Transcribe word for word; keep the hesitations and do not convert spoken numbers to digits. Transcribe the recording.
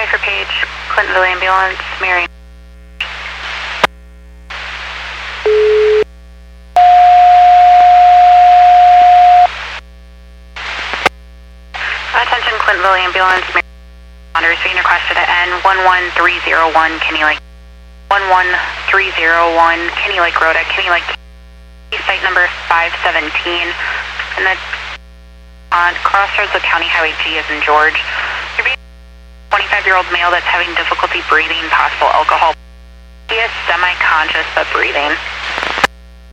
for Page, Clintonville Ambulance, Mary. Attention Clintonville Ambulance, Mary. Responders being requested at N one one three zero one Kenny Lake. one one three zero one Kenny Lake Road at Kenny Lake. Site number five seventeen. And that's on crossroads of County Highway G as in George. You're being a twenty-five-year-old male that's having difficulty breathing, possible alcohol. He is semi-conscious but breathing.